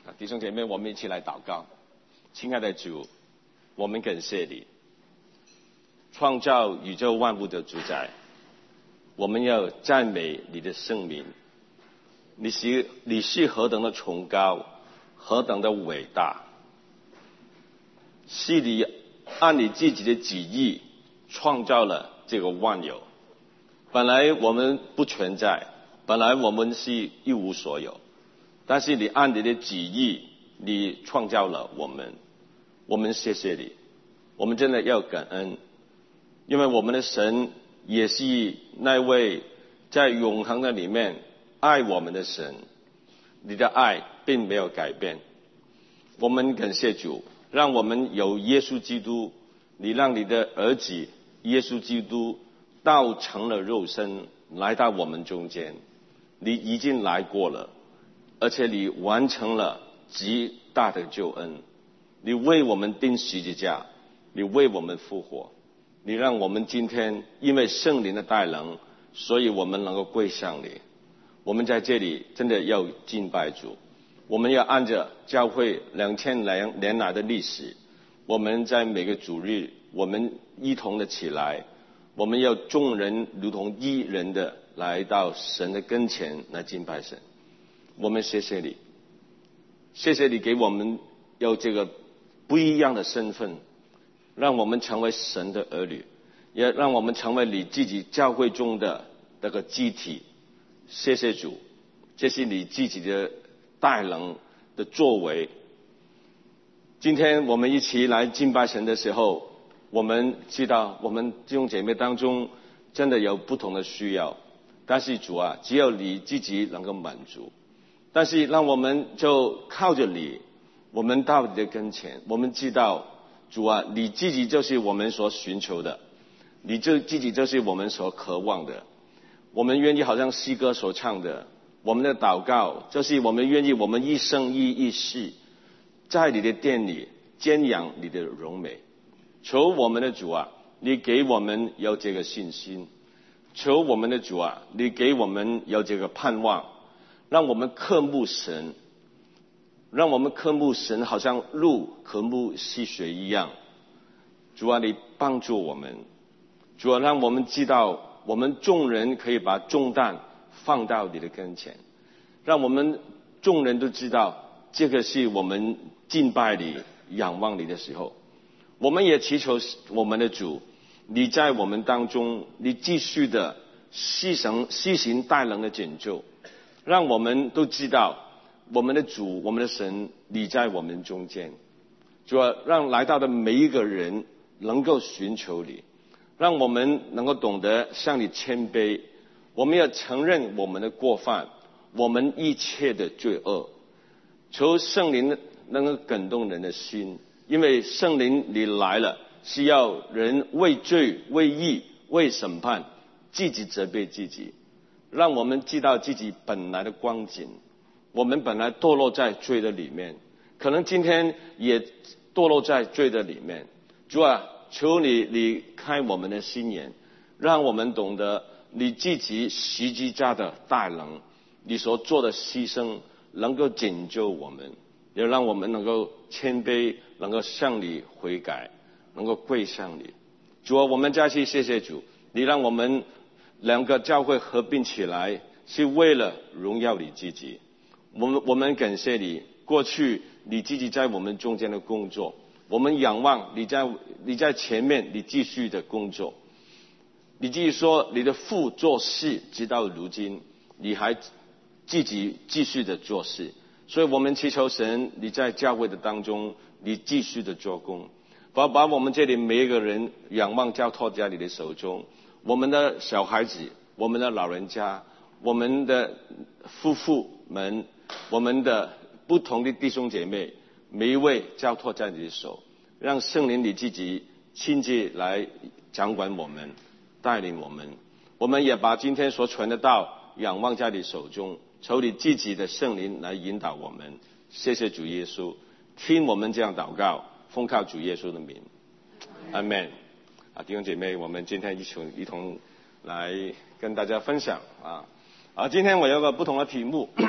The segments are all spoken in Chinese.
弟兄姐妹，我们一起来祷告。亲爱的主，我们感谢你，创造宇宙万物的主宰，我们要赞美你的圣名。你是何等的崇高，何等的伟大，是你按你自己的旨意创造了这个万有。本来我们不存在，本来我们是一无所有，但是你按你的旨意，你创造了我们。我们谢谢你，我们真的要感恩，因为我们的神也是那位在永恒的里面爱我们的神，你的爱并没有改变。我们感谢主，让我们有耶稣基督，你让你的儿子耶稣基督道成了肉身来到我们中间，你已经来过了，而且你完成了极大的救恩。你为我们钉十字架，你为我们复活，你让我们今天因为圣灵的带领，所以我们能够归向你。我们在这里真的要敬拜主，我们要按着教会2000年来的历史，我们在每个主日我们一同的起来，我们要众人如同一人的来到神的跟前来敬拜神。我们谢谢你，谢谢你给我们有这个不一样的身份，让我们成为神的儿女，也让我们成为你自己教会中的那个肢体。谢谢主，这是你自己的带领的作为。今天我们一起来敬拜神的时候，我们知道我们弟兄姐妹当中真的有不同的需要，但是主啊，只有你自己能够满足。但是让我们就靠着你，我们到你的跟前，我们知道主啊，你自己就是我们所寻求的，你自己就是我们所渴望的。我们愿意好像诗歌所唱的，我们的祷告就是我们愿意我们一生一世在你的殿里瞻仰你的荣美。求我们的主啊，你给我们有这个信心，求我们的主啊，你给我们有这个盼望，让我们渴慕神，让我们渴慕神好像鹿渴慕溪水一样。主啊，你帮助我们，主啊，让我们知道我们众人可以把重担放到你的跟前，让我们众人都知道这个是我们敬拜你仰望你的时候。我们也祈求我们的主，你在我们当中，你继续的施行大能的拯救，让我们都知道我们的主，我们的神，你在我们中间。主啊，让来到的每一个人能够寻求你，让我们能够懂得向你谦卑。我们要承认我们的过犯，我们一切的罪恶。求圣灵能够感动人的心，因为圣灵你来了，是要人为罪为义为审判自己责备自己，让我们知道自己本来的光景。我们本来堕落在罪的里面，可能今天也堕落在罪的里面。主啊，求你开我们的心眼，让我们懂得你自己十字架的大能，你所做的牺牲能够拯救我们，也让我们能够谦卑，能够向你悔改，能够跪向你。主啊，我们再次谢谢主，你让我们两个教会合并起来，是为了荣耀你自己。我们感谢你，过去你自己在我们中间的工作，我们仰望你在前面，你继续的工作。你自己说你的父做事直到如今，你还自己继续的做事。所以我们祈求神，你在教会的当中，你继续的做工，把我们这里每一个人仰望交托在你的手中。我们的小孩子，我们的老人家，我们的夫妇们，我们的不同的弟兄姐妹，每一位交托在你的手，让圣灵你自己亲自来掌管我们，带领我们。我们也把今天所传的道仰望在你手中，求你自己的圣灵来引导我们。谢谢主耶稣，听我们这样祷告，奉靠主耶稣的名，阿们。弟兄姐妹，我们今天一同来跟大家分享今天我有个不同的题目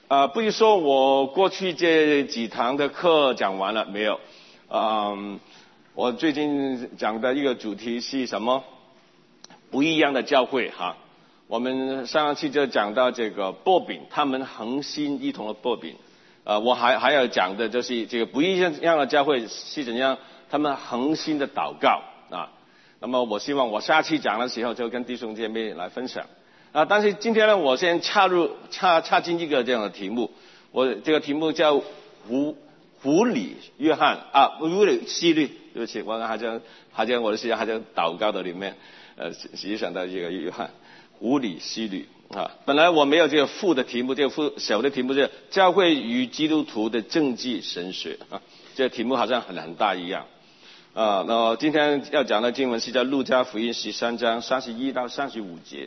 不是说我过去这几堂的课讲完了没有？我最近讲的一个主题是什么？不一样的教会哈。我们上期就讲到这个擘饼，他们恒心一同的擘饼。我还要讲的就是这个不一样的教会是怎样，他们恒心的祷告啊。那么我希望我下期讲的时候就跟弟兄姐妹来分享但是今天呢，我先插进一个这样的题目，我这个题目叫胡里约翰胡里希律，对不起，我好像我的思想好像祷告的里面实际上的这个约翰胡里希律本来我没有这个副的题目，这个小的题目是教会与基督徒的政治神学这个题目好像很大一样那今天要讲的经文是在路加福音13章31到35节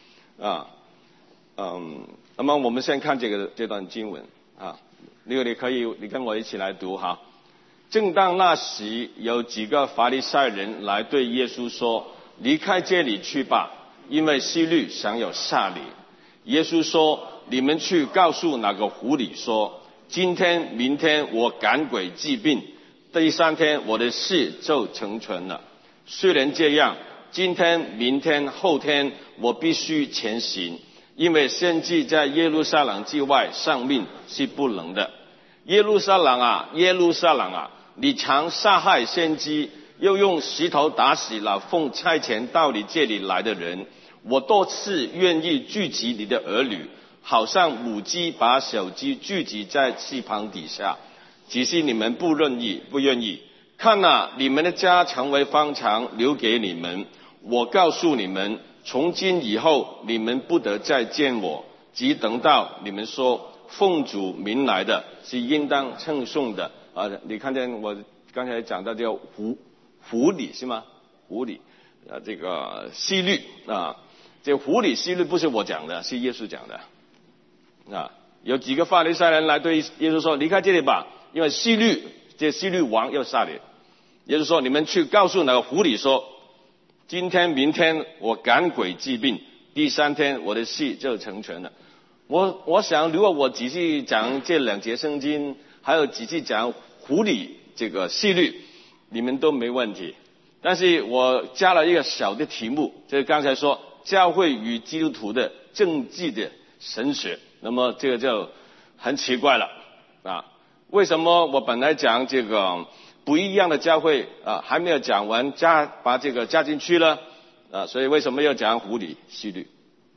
那么我们先看这段经文如果你跟我一起来读哈。正当那时，有几个法利赛人来对耶稣说：“离开这里去吧，因为希律想有杀你。”耶稣说：“你们去告诉那个狐狸说，今天、明天我赶鬼治病，第3天我的事就成全了。虽然这样，今天、明天、后天我必须前行，因为先知在耶路撒冷之外丧命是不能的。耶路撒冷啊，耶路撒冷啊，你常杀害先知，又用石头打死了奉差遣到你这里来的人。我多次愿意聚集你的儿女，好像母鸡把小鸡聚集在翅膀底下，只是你们不愿意。看哪，你们的家成为荒场，留给你们。我告诉你们，从今以后你们不得再见我，只等到你们说奉主名来的是应当称颂的你看见我刚才讲到这个狐狸是吗？狐狸这个希律这个狐狸希律不是我讲的，是耶稣讲的有几个法利赛人来对耶稣说：“离开这里吧，因为希律王要杀你。”耶稣说：“你们去告诉那个狐狸说，今天、明天我赶鬼治病，第3天我的事就成全了。”我想，如果我仔细讲这2节圣经，还有仔细讲狐狸这个希律，你们都没问题。但是我加了一个小的题目，就是刚才说教会与基督徒的政治的神学，那么这个就很奇怪了为什么我本来讲这个不一样的教会还没有讲完，把这个加进去了所以为什么要讲狐狸希律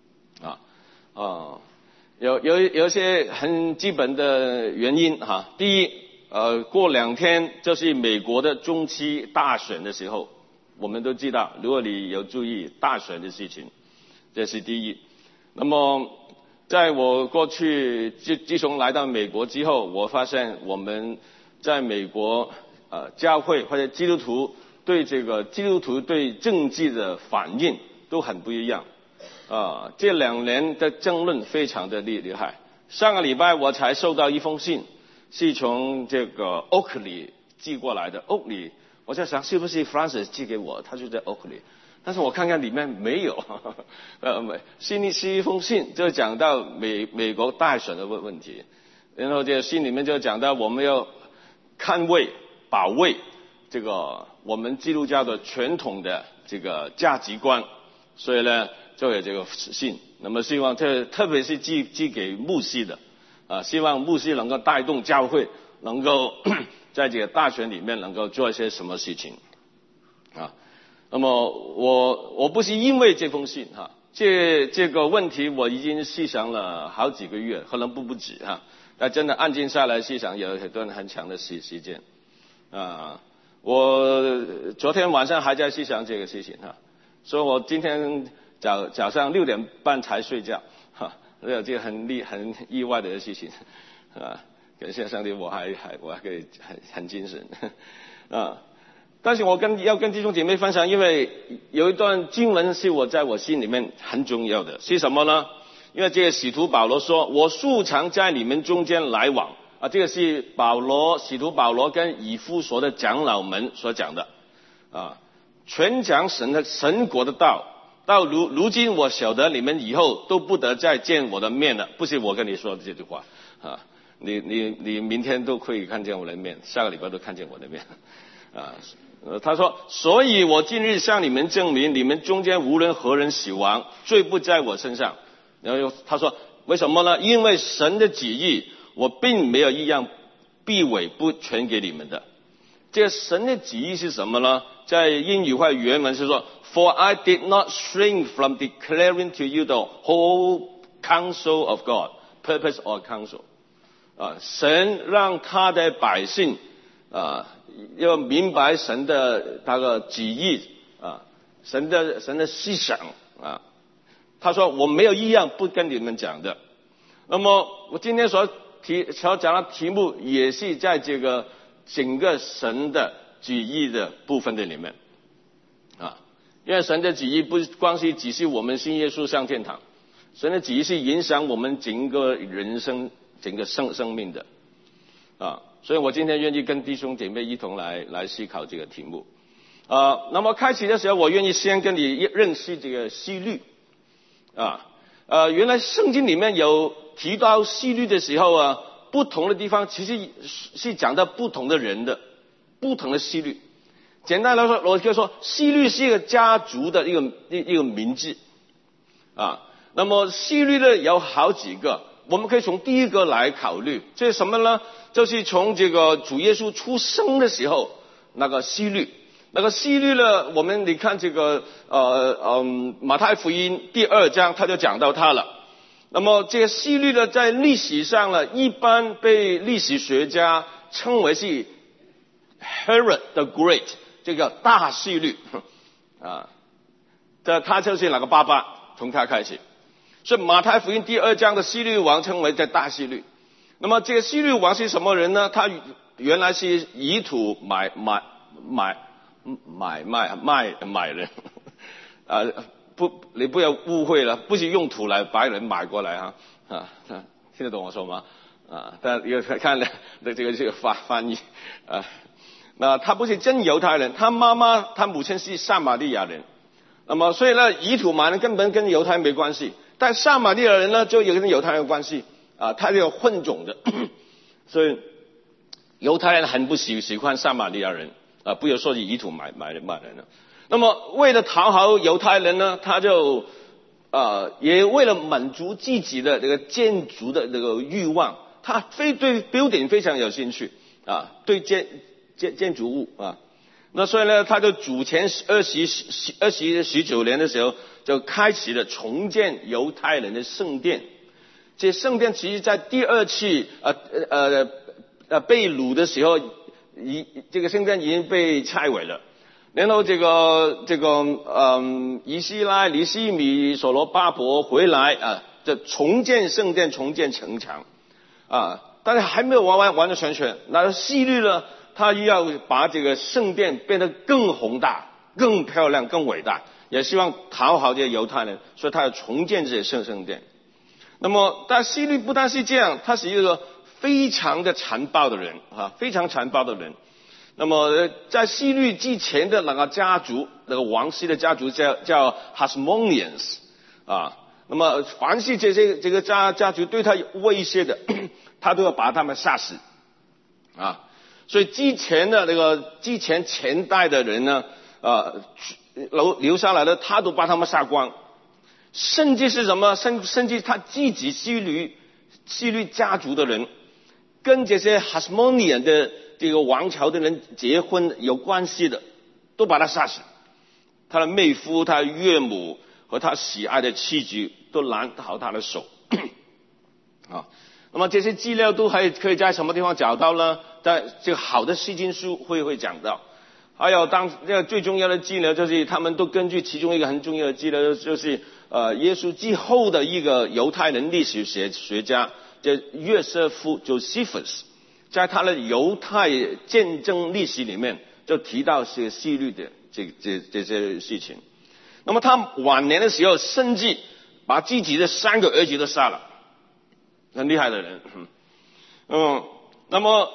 有一些很基本的原因第一过2天就是美国的中期大选的时候，我们都知道，如果你有注意大选的事情，这是第一。那么在我过去自从来到美国之后，我发现我们在美国教会或者基督徒对政治的反应都很不一样这2年的争论非常的厉害。上个礼拜我才收到一封信，是从这个 Oakley 寄过来的。Oakley 我在想是不是 Francis 寄给我，他就在 Oakley， 但是我看看里面没有是一封信，就讲到美国大选的问题，然后这信里面就讲到我们要保卫这个我们基督教的传统的这个价值观，所以呢就有这个信。那么希望特别是寄给牧师的希望牧师能够带动教会，能够在这个大选里面能够做一些什么事情那么我不是因为这封信这个问题我已经思想了好几个月，可能不止但真的安静下来思想有一段很长的时间我昨天晚上还在思想这个事情所以我今天早上6点半才睡觉这个很意外的事情感谢上帝，我还可以很精神但是我要跟弟兄姐妹分享，因为有一段经文是在我心里面很重要的，是什么呢？因为这个使徒保罗说：“我素常在你们中间来往这个是使徒保罗跟以弗所的长老们所讲的传讲神国的道，到如今我晓得你们以后都不得再见我的面了。”不是我跟你说的这句话啊，你明天都可以看见我的面，下个礼拜都看见我的面啊。他说，所以我今日向你们证明，你们中间无论何人死亡，罪不在我身上。然后他说，为什么呢？因为神的旨意，我并没有一样必委不全给你们的。这个神的旨意是什么呢？在英语话原文是说 ，For I did not shrink from declaring to you the whole counsel of God, purpose or counsel。神让他的百姓要明白神的那个旨意神的思想他说我没有一样不跟你们讲的。那么我今天所讲的题目也是在这个整个神的旨意的部分的里面因为神的旨意不光是只是我们信耶稣上天堂，神的旨意是影响我们整个人生整个生命的所以我今天愿意跟弟兄姐妹一同来思考这个题目那么开始的时候我愿意先跟你认识这个希律原来圣经里面有提到希律的时候不同的地方其实是讲到不同的人的不同的希律。简单来说，我就说希律是一个家族的一个名字那么希律呢有好几个，我们可以从第一个来考虑，这是什么呢？就是从这个主耶稣出生的时候那个希律。那个希律呢，你看这个马太福音第2章他就讲到他了。那么这个希律呢，在历史上呢，一般被历史学家称为是 Herod the Great， 这个大希律他就是那个爸爸，从他开始。所以马太福音第2章的希律王称为叫大希律。那么这个希律王是什么人呢？他原来是以土买人你不要误会了，不是用土来把人买过来听得懂我说吗？但有看这个翻译那他不是真犹太人，他母亲是撒玛利亚人。那么所以呢，以土买人根本跟犹太没关系，但撒玛利亚人呢就有跟犹太人有关系他是有混种的所以犹太人很不喜欢撒玛利亚人不要说以土买人了。那么为了讨好犹太人呢，他就也为了满足自己的这个建筑的这个欲望，他对 building 非常有兴趣对建筑物那所以呢，他就主前19年的时候就开始了重建犹太人的圣殿。这圣殿其实在第2次被掳的时候，这个圣殿已经被拆毁了。然后这个以西拉、尼希米、所罗巴伯回来就重建圣殿，重建城墙但是还没有完全。那希律呢，他要把这个圣殿变得更宏大、更漂亮、更伟大，也希望讨好这些犹太人，所以他要重建这些圣殿。那么但希律不但是这样，他是一个非常的残暴的人非常残暴的人。那么在希律之前的那个家族，那个王室的家族叫 Hasmoneans 那么凡是这个家族对他有威胁的他都要把他们杀死所以之前前代的人呢留下来的他都把他们杀光，甚至是什么甚至他自己希律家族的人跟这些 Hasmonean 的这个王朝的人结婚有关系的都把他杀死，他的妹夫、他的岳母和他喜爱的妻子都拦好他的手那么这些资料都还可以在什么地方找到呢？在这个好的释经书会讲到。还有这个最重要的资料就是他们都根据其中一个很重要的资料，就是耶稣之后的一个犹太人历史学家叫约瑟夫 Josephus， 在他的犹太见证历史里面就提到是希律的这些事情。那么他晚年的时候甚至把自己的3个儿子都杀了，很厉害的人那么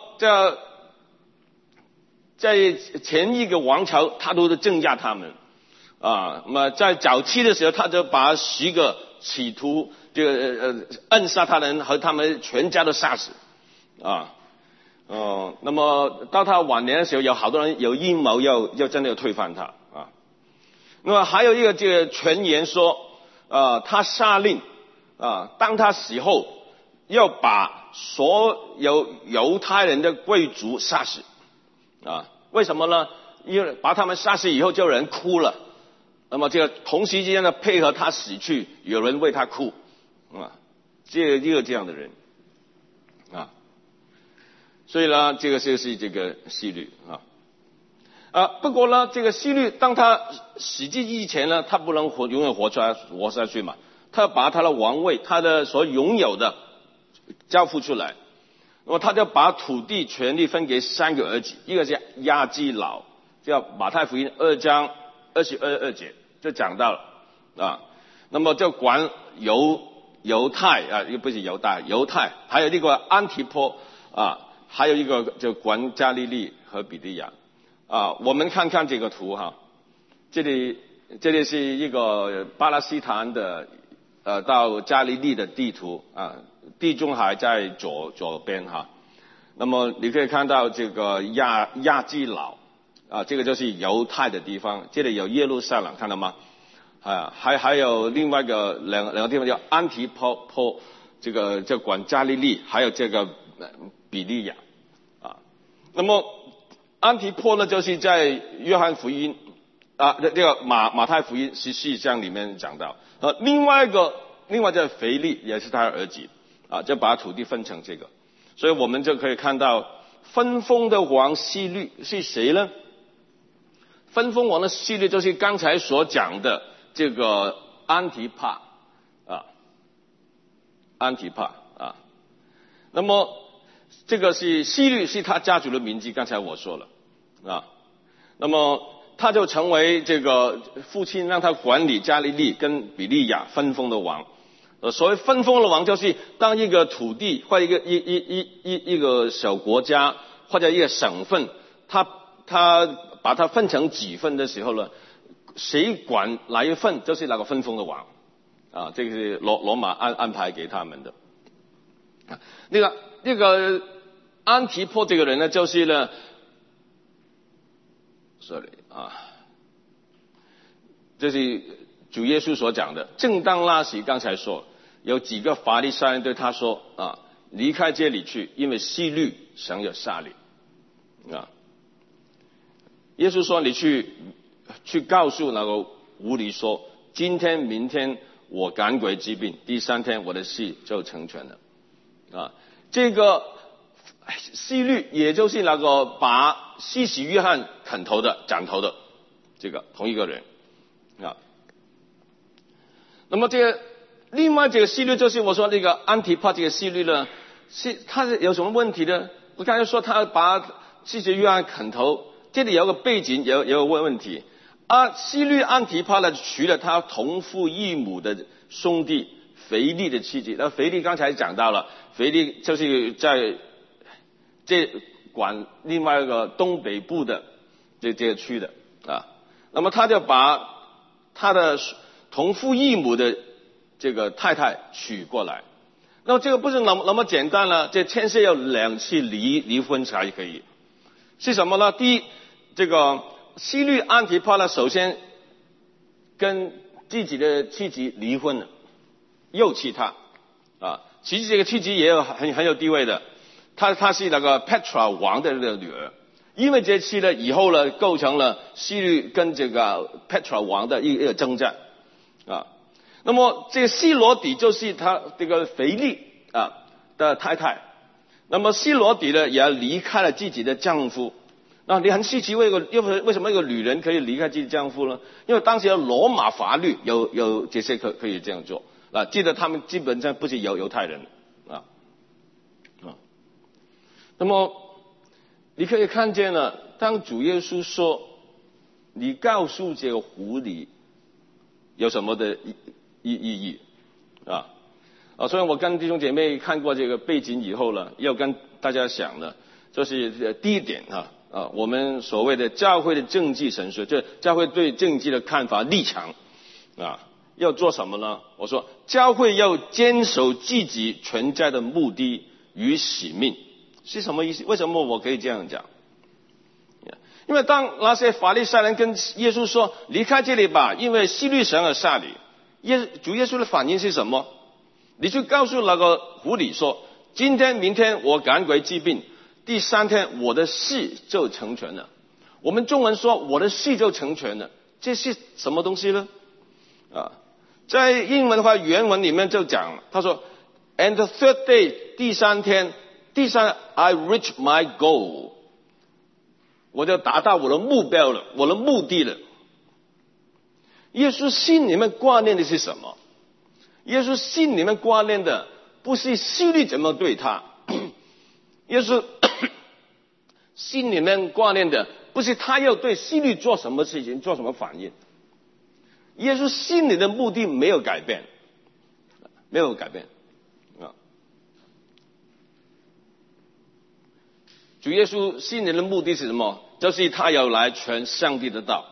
在前一个王朝他都是镇压他们那么在早期的时候他就把10个企图暗杀他人和他们全家都杀死啊。那么到他晚年的时候，有好多人有阴谋要真的要推翻他啊。那么还有一个这个传言说，他下令当他死后要把所有犹太人的贵族杀死啊。为什么呢？因为把他们杀死以后，就有人哭了。那么这个同时之间呢，配合他死去，有人为他哭这个这样的人所以呢，这个就是这个希律不过呢，这个希律当他死之前呢，他不能永远活下去嘛，他把他的王位，他的所拥有的交付出来。那么他就把土地权利分给3个儿子，一个是亚基老，叫马太福音2章22节就讲到了那么就管犹太又不是犹太，还有那个安提波还有一个就管加利利和比利亚我们看看这个图这里是一个巴勒斯坦的到加利利的地图地中海在左边那么你可以看到这个亚基老这个就是犹太的地方，这里有耶路撒冷，看到吗？还有另外一个两个地方叫安提波，这个就管加利利，还有这个比利亚那么安提波呢，就是在约翰福音这个马太福音14章里面讲到另外叫腓利，也是他的儿子就把土地分成这个，所以我们就可以看到分封的王希律是谁呢？分封王的希律就是刚才所讲的这个安提帕那么这个是希律是他家族的名字，刚才我说了那么他就成为这个父亲让他管理加利利跟比利亚分封的王。所谓分封的王，就是当一个土地或一个小国家或者一个省份，他把它分成几份的时候呢，谁管哪一份就是那个分封的王这个是罗马安排给他们的那个安提波这个人呢，就是呢这是主耶稣所讲的。正当那时，刚才说有几个法利赛人对他说离开这里去，因为希律想要杀你耶稣说你去告诉那个无理说，今天明天我赶鬼治病，第3天我的事就成全了这个希律也就是那个把施洗约翰斩头的这个同一个人那么另外这个希律就是我说那个安提帕这个希律呢，他是有什么问题呢？我刚才说他把施洗约翰砍头，这里有个背景有个问题希律安提帕呢娶了他同父异母的兄弟腓利的妻子。那腓利刚才讲到了，腓利就是在这管另外一个东北部的这个区的那么他就把他的同父异母的这个太太娶过来。那么这个不是那么简单了，这牵涉要2次离婚才可以。是什么呢？第一，这个希律安提帕呢，首先跟自己的妻子离婚了，又娶她其实这个妻子也有很有地位的，她是那个 Petra 王的那个女儿。因为这次呢，以后呢，构成了希律跟这个 Petra 王的一个征战那么这个希罗底就是他这个腓利的太太。那么希罗底呢，也离开了自己的丈夫。那你很稀奇，为什么一个女人可以离开自己的丈夫呢？因为当时的罗马法律有这些可以这样做记得他们基本上不是犹太人那么你可以看见了，当主耶稣说你告诉这个狐狸有什么的意义所以我跟弟兄姐妹看过这个背景以后呢，要跟大家讲呢，就是第一点我们所谓的教会的政治神学，就教会对政治的看法立场要做什么呢？我说教会要坚守自己存在的目的与使命，是什么意思？为什么我可以这样讲？因为当那些法利赛人跟耶稣说离开这里吧，因为希律神而杀你，主耶稣的反应是什么？你去告诉那个狐狸说，今天明天我赶鬼治病，第3天我的事就成全了。我们中文说我的事就成全了，这是什么东西呢？在英文的话，原文里面就讲，他说 And the third day， 第3天 I reach my goal， 我就达到我的目标了，我的目的了。耶稣心里面挂念的是什么？耶稣心里面挂念的不是希律怎么对他，耶稣心里面挂念的不是他要对希律做什么事情，做什么反应。耶稣心里的目的没有改变，没有改变主耶稣心里的目的是什么？就是他要来传上帝的道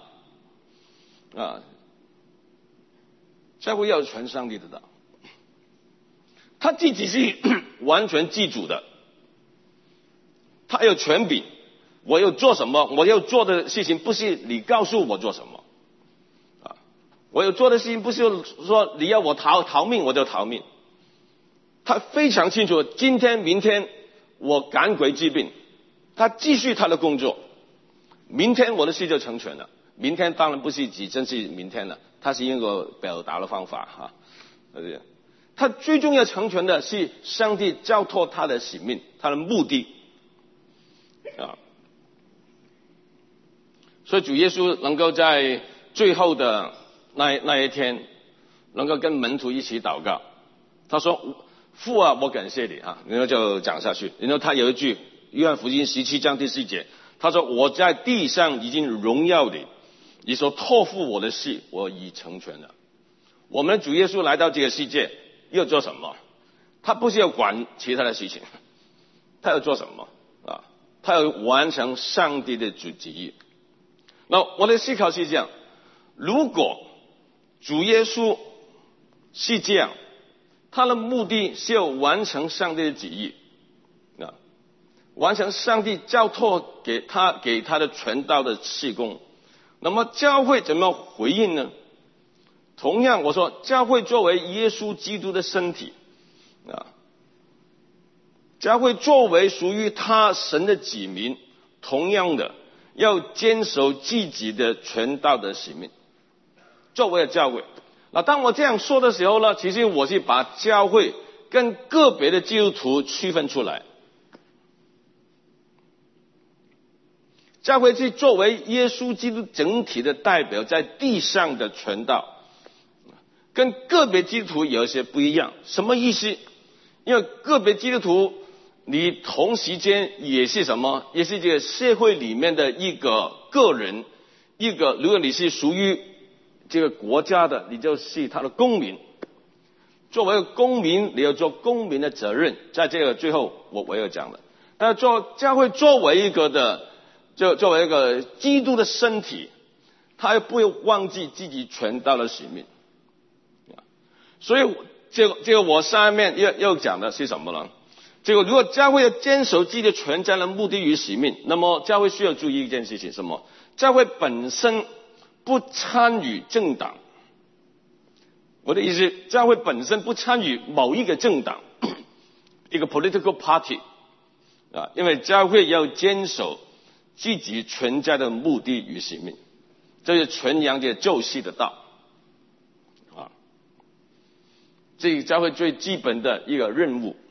教会要传上帝的道，他自己是完全自主的，他有权柄，我要做什么，我要做的事情不是你告诉我做什么我有做的事情不是说你要我逃命我就逃命，他非常清楚，今天明天我赶鬼治病，他继续他的工作，明天我的事就成全了。明天当然不是指真是明天了，他是一个表达的方法他最重要成全的是上帝交托他的使命，他的目的所以主耶稣能够在最后的那一天能够跟门徒一起祷告，他说父啊，我感谢你然后就讲下去，然后他有一句约翰福音17章第4节，他说我在地上已经荣耀你，你所托付我的事我已成全了。我们的主耶稣来到这个世界要做什么？他不是要管其他的事情，他要做什么他要完成上帝的旨意。那我的思考是这样，如果主耶稣是这样，他的目的是要完成上帝的旨意完成上帝交托给他的传道的事工，那么教会怎么回应呢？同样我说教会作为耶稣基督的身体教会作为属于他神的子民，同样的要坚守自己的传道的使命。作为教会，当我这样说的时候呢，其实我是把教会跟个别的基督徒区分出来。教会是作为耶稣基督整体的代表，在地上的传道，跟个别基督徒有一些不一样。什么意思？因为个别基督徒你同时间也是什么？也是这个社会里面的一个个人，如果你是属于这个国家的，你就是他的公民。作为公民，你要做公民的责任，在这个最后我要讲的。但教会作为一个基督的身体，他又不会忘记自己传道的使命。所以这个我上面要讲的是什么呢？如果教会要坚守自己的存在的目的与使命，那么教会需要注意一件事情，什么？教会本身不参与政党。我的意思，教会本身不参与某一个政党，一个 political party 因为教会要坚守自己存在的目的与使命，这是传扬这救世的道这是教会最基本的一个任务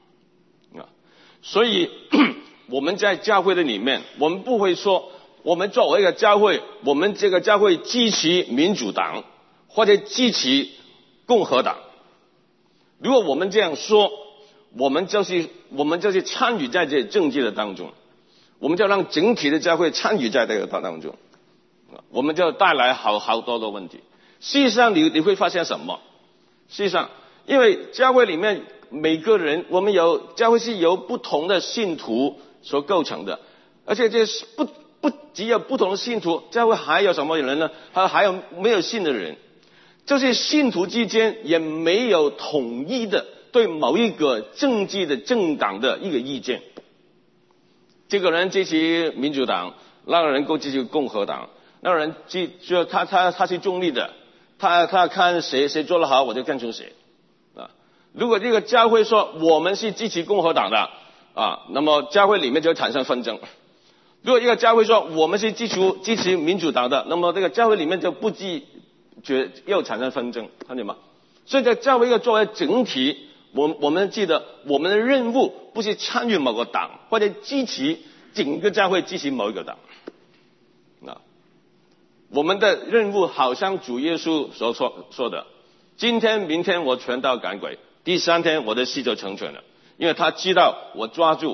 所以我们在教会的里面，我们不会说我们作为一个教会，我们这个教会支持民主党或者支持共和党。如果我们这样说，我们就是参与在这政治的当中，我们就让整体的教会参与在这个当中，我们就带来好多的问题。事实上你会发现什么？事实上因为教会里面每个人，教会是由不同的信徒所构成的，而且这不只有不同的信徒，教会还有什么人呢？还有没有信的人。 就是信徒之间也没有统一的对某一个政治的政党的一个意见。这个人支持民主党，那个人支持共和党，那个人就他是中立的，他看谁做得好，我就跟从谁啊。如果这个教会说我们是支持共和党的啊，那么教会里面就会产生纷争。如果一个教会说我们是支持民主党的，那么这个教会里面就又产生纷争，看见吗？所以在教会要作为整体，我们记得我们的任务不是参与某个党，或者支持整个教会支持某一个党。我们的任务好像主耶稣所说的，今天明天我传道赶鬼，第3天我的事就成全了。因为他知道我抓住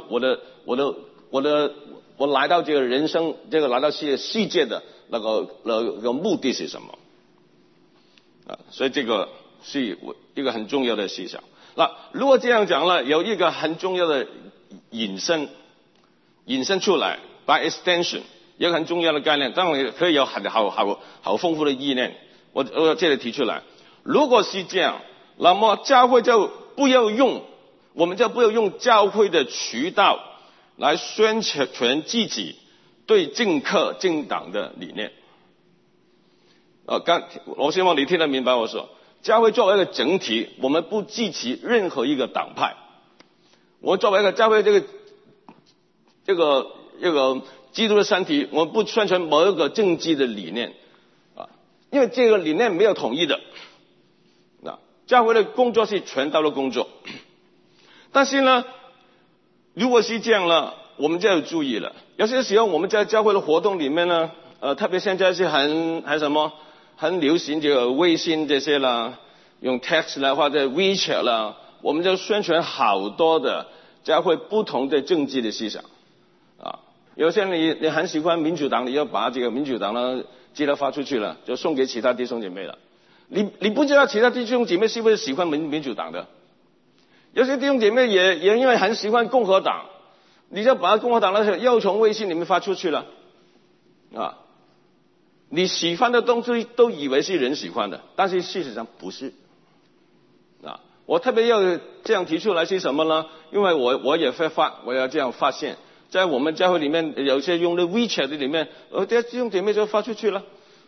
我来到这个人生，来到世界的那个目的是什么啊？所以这个是一个很重要的思想。那如果这样讲了，有一个很重要的引申出来 ，by extension， 一个很重要的概念，当然可以有好丰富的意念。我这里提出来，如果是这样，那么教会我们就不要用教会的渠道来宣传自己对政党的理念。我希望你听得明白我说，教会作为一个整体，我们不支持任何一个党派。我作为一个教会这个基督的身体，我们不宣传某一个政治的理念啊，因为这个理念没有统一的。教会的工作是传道的工作，但是呢，如果是这样了，我们就要注意了。有些时候我们在教会的活动里面呢，特别现在是很流行这个微信这些啦，用 text 啦或者 WeChat 啦，我们就宣传好多的教会不同的政治的思想啊。有些人你很喜欢民主党，你要把这个民主党呢记得发出去了，就送给其他弟兄姐妹了。你不知道其他弟兄姐妹是不是喜欢民主党的？有些弟兄姐妹也因为很喜欢共和党，你就把共和党的又从微信里面发出去了啊！你喜欢的东西都以为是人喜欢的，但是事实上不是啊！我特别要这样提出来是什么呢？因为我要这样发现，在我们教会里面有些用的 WeChat 里面，这弟兄姐妹就发出去了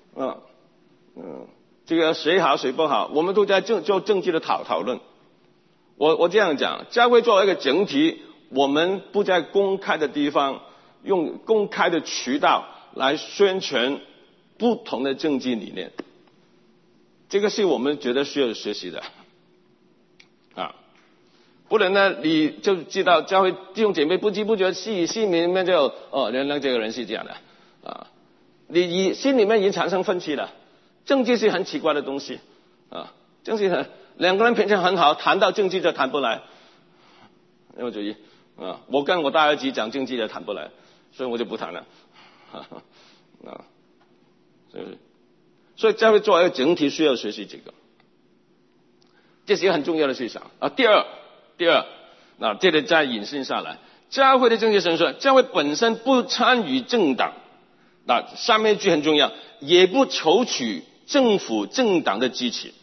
这个谁好谁不好，我们都在做政治的讨论。我这样讲，教会作为一个整体，我们不在公开的地方用公开的渠道来宣传不同的政治理念，这个是我们觉得需要学习的啊。不然呢，你就知道教会弟兄姐妹不知不觉心里面就原来这个人是这样的啊，你心里面已经产生分歧了。政治是很奇怪的东西啊，政治两个人平常很好，谈到政治就谈不来，有没有注意啊？我跟我大儿子讲政治就谈不来，所以我就不谈了所以教会作为一个整体需要学习这个，这是一个很重要的思想啊。第二，那这里再引申下来，教会的政治神说，教会本身不参与政党，那下面一句很重要，也不筹取政府政党的支持。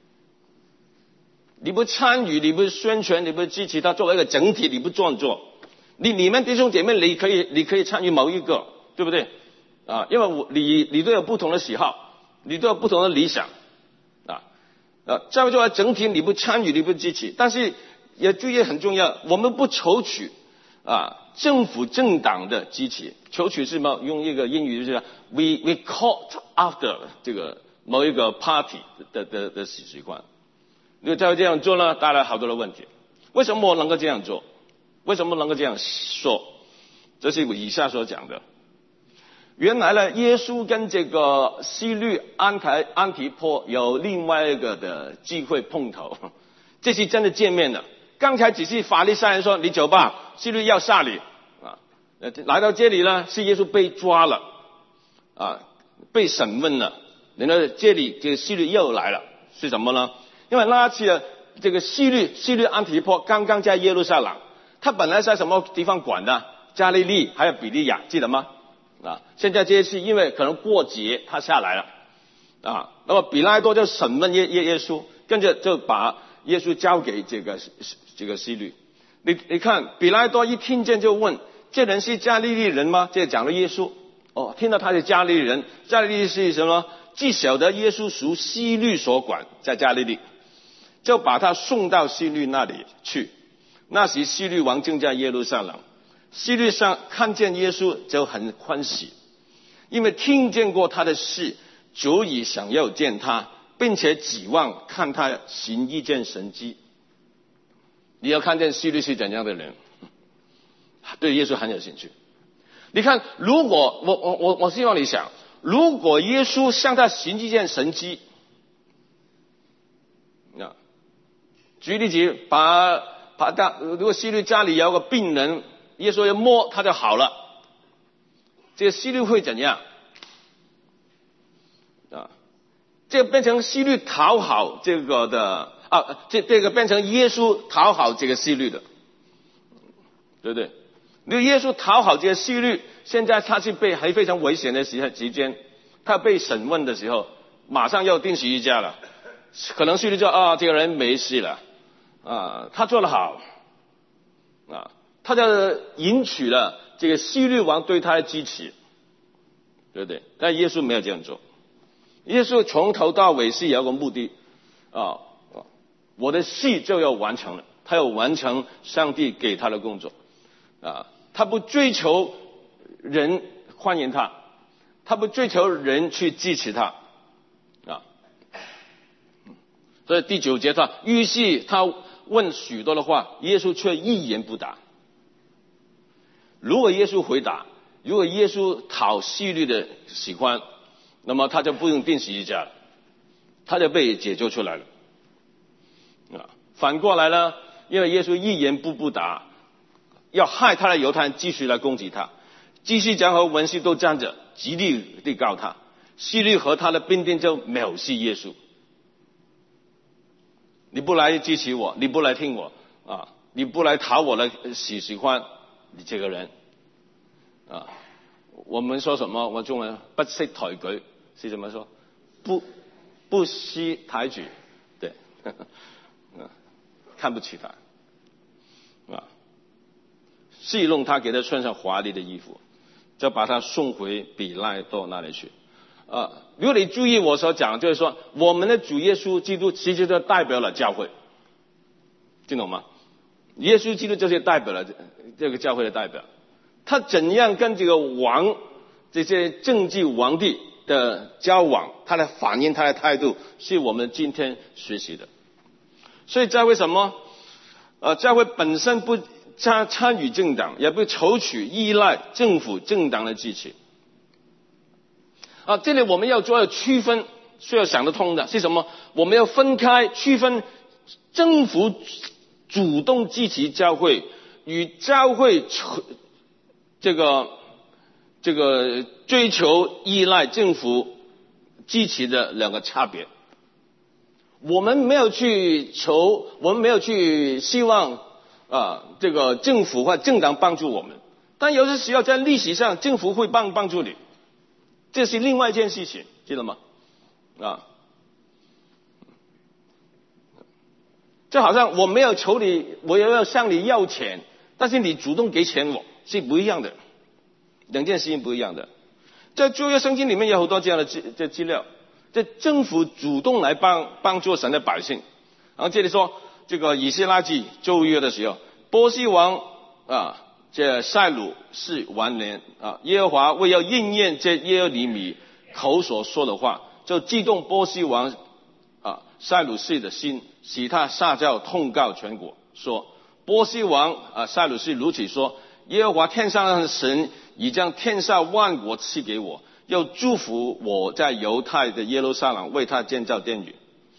你不参与，你不宣传，你不支持他，作为一个整体，你不这样做，你们弟兄姐妹，你可以参与某一个，对不对啊？因为你都有不同的喜好，你都有不同的理想教会作为整体，你不参与，你不支持，但是也注意很重要，我们不筹取政府政党的支持。筹取是什么？用一个英语就是 we caught after 这个某一个 party 的习惯。如果教会这样做呢，带来好多的问题。为什么我能够这样做？为什么能够这样说？这是我以下所讲的。原来呢，耶稣跟这个希律安提波有另外一个的机会碰头，这是真的见面了。刚才只是法利赛人说你走吧，希律要杀你来到这里呢，是耶稣被抓了被审问了。然后这里这个希律又来了，是什么呢？因为那次这个希律安提波刚刚在耶路撒冷，他本来在什么地方管的？加利利还有比利亚，记得吗？现在这次因为可能过节，他下来了啊。那么比拉多就审问耶稣，跟着就把耶稣交给这个希律。你看，比拉多一听见就问：这人是加利利人吗？这讲了耶稣。哦，听到他是加利利人，加利利是什么？既晓得耶稣属希律所管，在加利利，就把他送到希律那里去。那时希律王正在耶路撒冷，希律上看见耶稣就很欢喜，因为听见过他的事，足以想要见他，并且指望看他行一件神迹。你要看见希律是怎样的人，对耶稣很有兴趣。你看，如果我希望你想，如果耶稣向他行一件神迹，举例子，如果希律家里有个病人，耶稣一摸他就好了，这个希律会怎样？这个变成希律讨好这个的这个变成耶稣讨好这个希律的，对不对？你耶稣讨好这个希律，现在他是还非常危险的时间，他被审问的时候，马上要钉十字架了，可能希律就这个人没事了他做得好他就引起了这个希律王对他的支持，对不对？但耶稣没有这样做。耶稣从头到尾是有个目的我的事就要完成了，他要完成上帝给他的工作他不追求人欢迎他，他不追求人去支持他所以第9节于是他问许多的话，耶稣却一言不答。如果耶稣回答，如果耶稣讨希律的喜欢，那么他就不用钉十字架了，他就被解救出来了反过来呢，因为耶稣一言不答，要害他的犹太人继续来攻击他，祭司长和文士都站着极力地告他，希律和他的兵丁就藐视耶稣。你不来支持我，你不来听我你不来讨我的喜欢，你这个人我们说什么？我中文不识抬举是怎么说？不识抬举，对看不起他戏弄他，给他穿上华丽的衣服，就把他送回比拉多那里去如果你注意我所讲，就是说我们的主耶稣基督其实就代表了教会，听懂吗？耶稣基督就是代表了这个教会的代表，他怎样跟这个这些政治皇帝的交往，他的反应，他的态度，是我们今天学习的。所以教会什么教会本身不参与政党，也不筹取依赖政府政党的支持这里我们要做区分，需要想得通的是什么？我们要分开区分政府主动支持教会与教会这个追求依赖政府支持的两个差别。我们没有去希望这个政府或政党帮助我们，但有的时候在历史上政府会帮助你，这是另外一件事情，记得吗？就好像我没有求你，我也要向你要钱，但是你主动给钱我，是不一样的，两件事情不一样的。在旧约圣经里面有好多这样的资料，这政府主动来帮助神的百姓。然后这里说这个以斯拉记旧约的时候，波斯王这塞鲁士晚年耶和华为要应验这耶和尼米口所说的话，就激动波斯王塞鲁士的心，使他下诏控告全国，说波斯王塞鲁士如此说，耶和华天上的神已将天下万国赐给我，要祝福我在犹太的耶路撒冷为他建造殿宇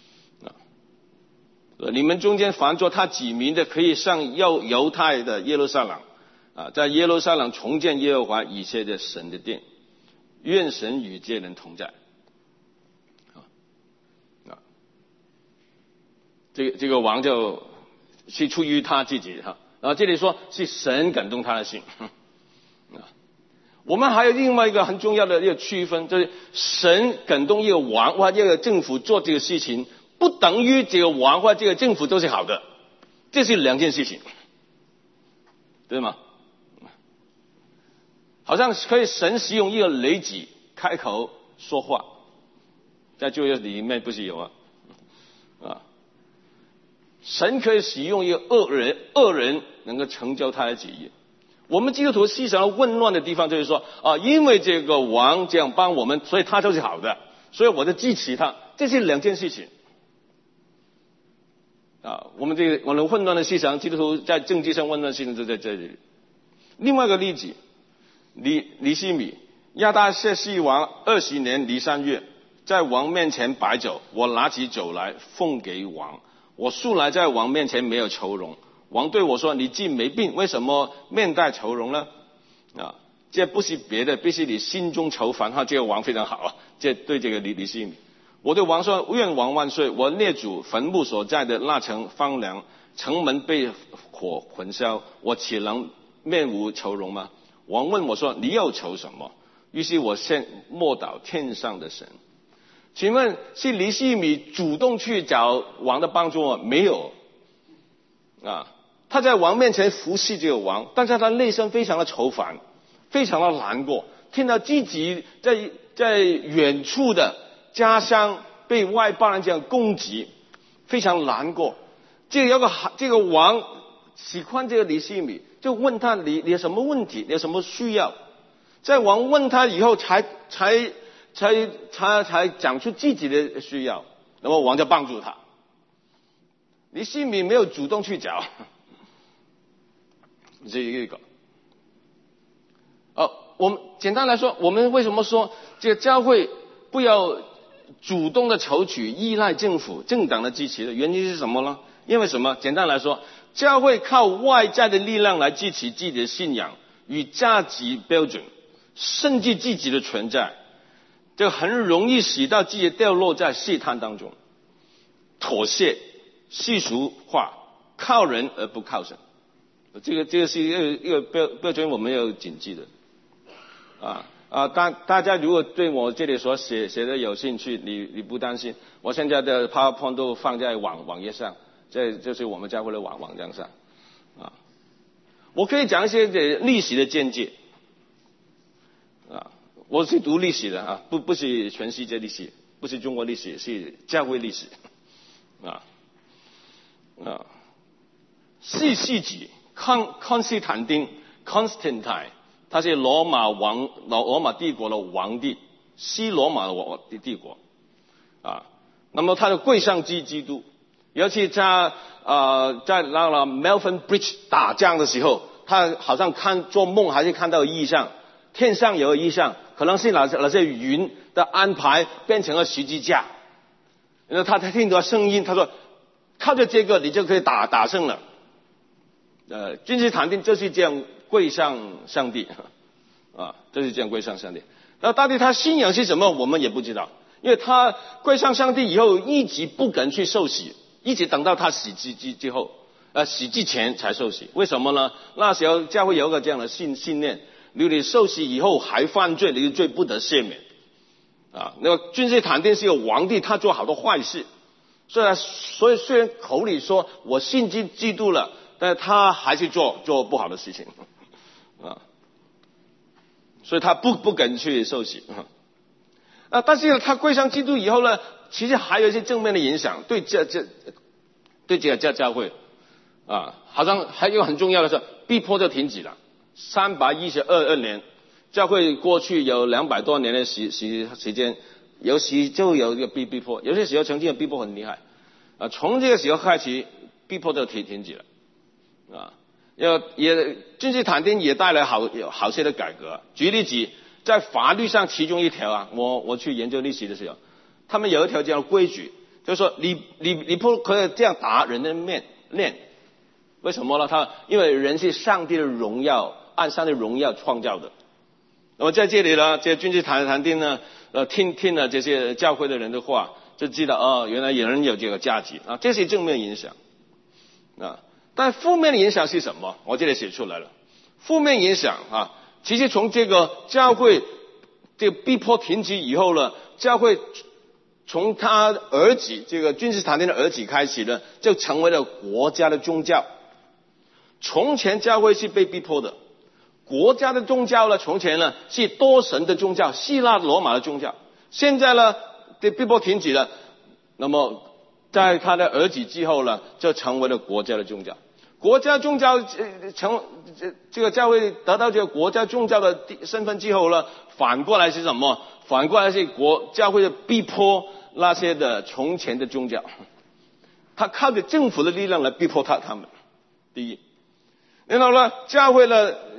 你们中间凡做他子民的，可以上犹太的耶路撒冷在耶路撒冷重建耶和华以色列神的殿，愿神与这人同在这个王就是出于他自己然后这里说是神感动他的心我们还有另外一个很重要的一个区分，就是神感动一个王或一个政府做这个事情，不等于这个王或这个政府都是好的，这是两件事情，对吗？好像可以神使用一个雷击开口说话，在旧约里面不是有啊？神可以使用一个恶人能够成就他的旨意。我们基督徒思想混乱的地方就是说因为这个王这样帮我们，所以他就是好的，所以我就支持他，这是两件事情我们混乱的思想，基督徒在政治上混乱的思想就在这里。另外一个例子，尼希米，亚达谢西王20年离3月，在王面前摆酒，我拿起酒来奉给王，我素来在王面前没有愁容。王对我说：“你既没病，为什么面带愁容呢？”这不是别的，必须你心中愁烦。这个王非常好这对这个尼希米，我对王说：“愿王万岁！我列祖坟墓所在的那城荒凉，城门被火焚烧，我岂能面无愁容吗？”王问我说：“你又愁什么？”于是我默祷天上的神。请问是尼希米主动去找王的帮助吗？没有他在王面前服侍这个王，但是他内心非常的愁烦，非常的难过，听到自己在远处的家乡被外邦人这样攻击，非常难过。这个王喜欢这个尼希米，就问他你有什么问题，你有什么需要？在王问他以后才讲出自己的需要，那么王就帮助他。尼希米没有主动去找，这一个。我们简单来说，我们为什么说这个教会不要主动的筹取依赖政府政党的支持的原因是什么呢？因为什么？简单来说，教会靠外在的力量来支持自己的信仰与价值标准，甚至自己的存在，就很容易使到自己掉落在试探当中，妥协、世俗化，靠人而不靠神。这个是一个标准，我们要谨记的。大家如果对我这里所写的有兴趣，你不担心，我现在的 PowerPoint 都放在网页上，这就是我们教会的网站上我可以讲一些历史的见解我是读历史的不是全世界历史，不是中国历史，是教会历史4世纪康斯坦丁 Constantine， 他是罗马帝国的皇帝，西罗马的帝国那么他的跪上基督，尤其在那个 Melbourne Bridge 打仗的时候，他好像做梦还是看到异象，天上有异象，可能是哪些云的安排变成了十字架，然后他听到声音，他说靠着这个你就可以打胜了。君士坦丁就是这样跪上上帝就是这样跪上上帝。那到底他信仰是什么我们也不知道，因为他跪上上帝以后一直不敢去受洗，一直等到他死之后死之前才受洗。为什么呢？那时候教会有一个这样的信念，如果你受洗以后还犯罪，你的罪不得赦免那个君士坦丁是个皇帝，他做好多坏事，所以虽然口里说我信基督了，但是他还是做不好的事情所以他不敢去受洗但是他跪上基督以后呢，其实还有一些正面的影响，对这个教会好像还有很重要的是逼迫就停止了。312年，教会过去有200多年的时间，有时就有一个逼迫，有些时候曾经的逼迫很厉害从这个时候开始逼迫就停止了君士坦丁也带来好些的改革。举例子，在法律上其中一条我去研究历史的时候，他们有一条这样的规矩，就是说你不可以这样打人的面。为什么呢？因为人是上帝的荣耀，按上帝的荣耀创造的。那么在这里呢，这君士坦丁呢听了这些教会的人的话，就知道原来有人有这个价值这是正面影响但负面的影响是什么？我这里写出来了。负面影响其实从这个教会这个逼迫停止以后呢，教会从他儿子这个君士坦丁的儿子开始呢，就成为了国家的宗教。从前教会是被逼迫的，国家的宗教呢，从前呢是多神的宗教，希腊罗马的宗教。现在呢，这逼迫停止了，那么在他的儿子之后呢，就成为了国家的宗教。国家宗教这个教会得到这个国家宗教的身份之后呢，反过来是什么？反过来是教会的逼迫那些的从前的宗教，他靠着政府的力量来逼迫他们。第一，然后呢，教会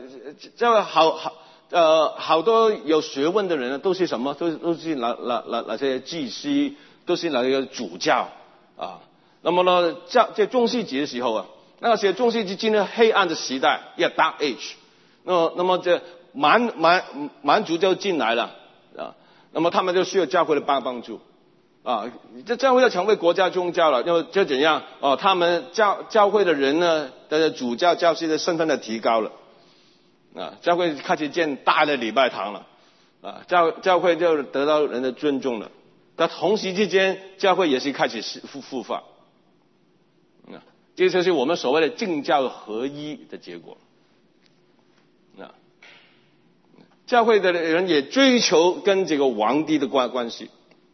好多有学问的人呢，都是什么？都是那些祭司，都是那个主教啊。那么呢，在中世纪的时候啊，那个时候中世纪进入黑暗的时代，一个 Dark Age。那么这蛮族就进来了啊，那么他们就需要教会的帮助啊。这教会要成为国家宗教了，就怎样哦？他们教会的人呢的主教教师的身份的提高了啊，教会开始建大的礼拜堂了啊，教会就得到人的尊重了。但同时之间，教会也是开始复发。这就是我们所谓的政教合一的结果。教会的人也追求跟这个皇帝的关系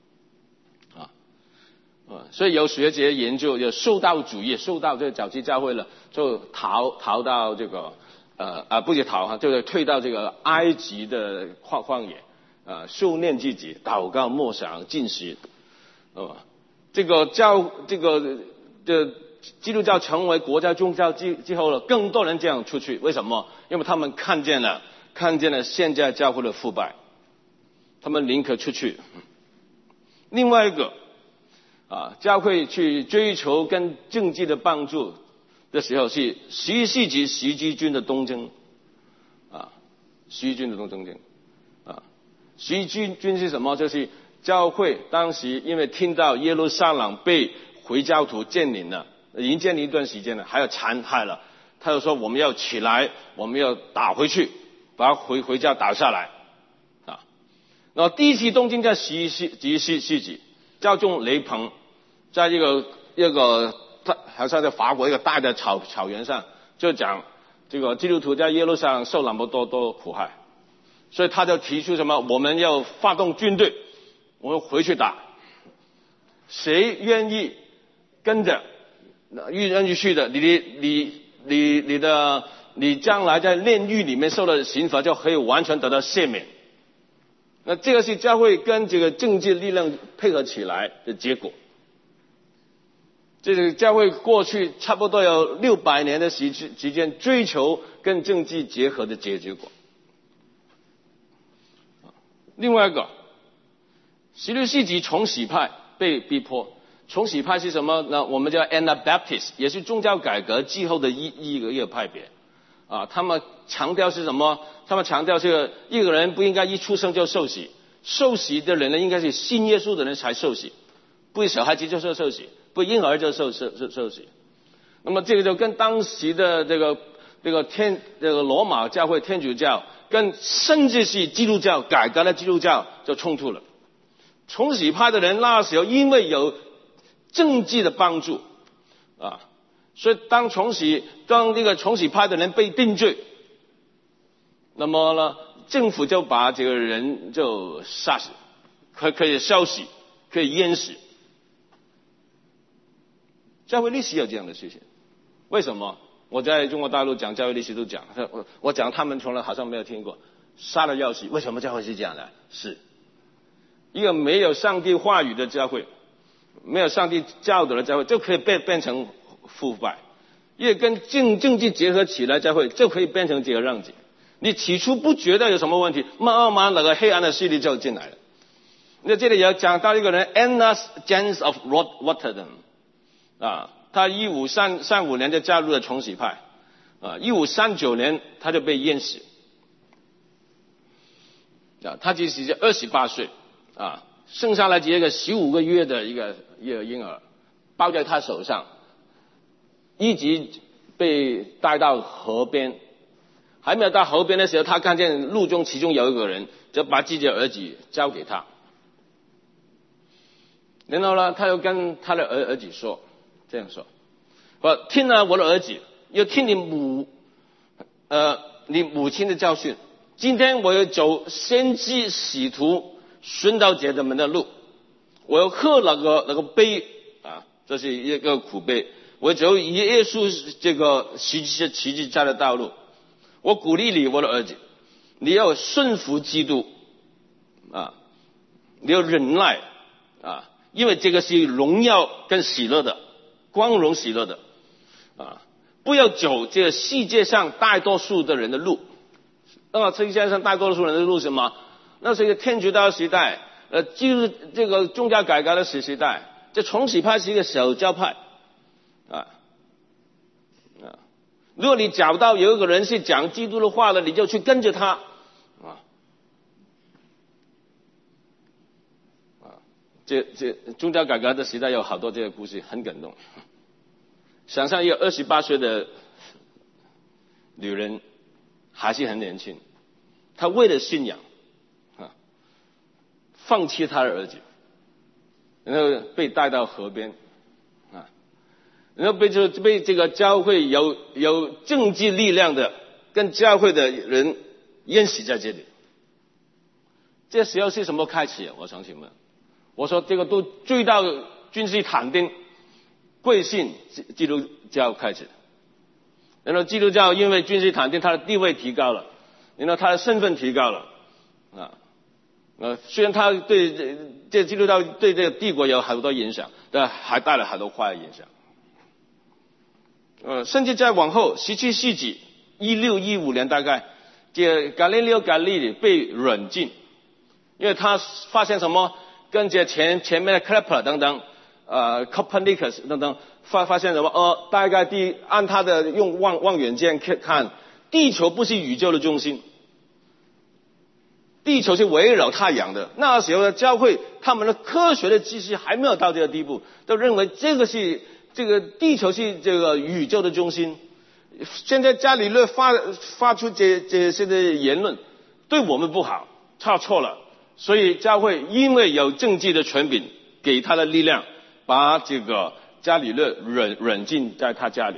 所以有学者研究，有受道主义，受道这个早期教会了，就逃到这个不是逃哈，就是退到这个埃及的旷野修炼自己，祷告默想禁食这基督教成为国家宗教之后了，更多人这样出去，为什么？因为他们看见了现在教会的腐败，他们宁可出去。另外一个教会去追求跟政治的帮助的时候，是11世纪十字军的东征十字军的东征十字军是什么？就是教会当时因为听到耶路撒冷被回教徒占领了，已经建立一段时间了，还要残害了，他就说我们要起来，我们要打回去，把回教打下来那第一次东征在11世纪，教宗雷朋在一个好像在法国一个大的草原上，就讲这个基督徒在耶路撒冷受那么多苦害，所以他就提出什么？我们要发动军队，我们回去打，谁愿意跟着？愿意去的，你将来在炼狱里面受的刑罚就可以完全得到赦免。那这个是教会跟这个政治力量配合起来的结果。这个教会过去差不多有600年的时间追求跟政治结合的结果。另外一个，16世纪重洗派被逼迫。重洗派是什么呢？我们叫 Anabaptist， 也是宗教改革之后的一个派别他们强调是什么？他们强调是一个人不应该一出生就受洗，受洗的人呢应该是信耶稣的人才受洗，不是小孩子就受洗，不是婴儿就受洗。那么这个就跟当时的这个罗马教会天主教跟甚至是基督教改革的基督教就冲突了。重洗派的人那时候因为有政治的帮助所以当这个重洗派的人被定罪，那么呢，政府就把这个人就杀死，可以烧死，可以淹死。教会历史有这样的事情，为什么？我在中国大陆讲教会历史都讲，我讲他们从来好像没有听过，杀了要死。为什么教会是这样的？是一个没有上帝话语的教会，没有上帝教导的教会，就可以变成腐败；因为跟政治结合起来，教会就可以变成这个样子。你起初不觉得有什么问题，慢慢那个黑暗的势力就进来了。那这里有讲到一个人 Annas James of Rotterdam 他1535年就加入了重洗派1539年他就被淹死他其实是28岁生下来只有一个15个月的一个婴儿抱在他手上，一直被带到河边还没有到河边的时候，他看见路中其中有一个人，就把自己的儿子交给他。然后呢，他又跟他的儿子说，这样说：我听了我的儿子，又听你母亲的教训。今天我要走先知使徒殉道者们的路，我要喝那个杯啊，这是一个苦杯。我走耶稣这个十字架的道路。我鼓励你，我的儿子，你要顺服基督啊，你要忍耐啊，因为这个是荣耀跟喜乐的，光荣喜乐的啊，不要走这个世界上大多数的人的路。世界上大多数人的路是什么？那是一个天主教时代，就是这个宗教改革的时代，这重启派是一个小教派啊。如果你找到有一个人是讲基督的话了，你就去跟着他这宗教改革的时代有好多这个故事，很感动。想象一个28岁的女人，还是很年轻，她为了信仰放弃她的儿子，然后被带到河边然后被这个教会有政治力量的跟教会的人淹死在这里。这时候是什么开始？我想请问，我说这个都追到君士坦丁贵信基督教开始，然后基督教因为君士坦丁他的地位提高了，然后他的身份提高了虽然他对这基督教对这个帝国有很多影响，但还带来很多坏的影响。甚至在往后17世纪1615年大概，这伽利略被软禁，因为他发现什么，跟这前面的 Kepler 等等Copernicus 等等发现什么大概按他的用望远镜看，地球不是宇宙的中心，地球是围绕太阳的。那时候的教会他们的科学的知识还没有到这个地步，都认为这个地球是这个宇宙的中心。现在伽利略发出这些的言论，对我们不好，他错了。所以教会因为有政治的权柄给他的力量，把这个伽利略软禁在他家里。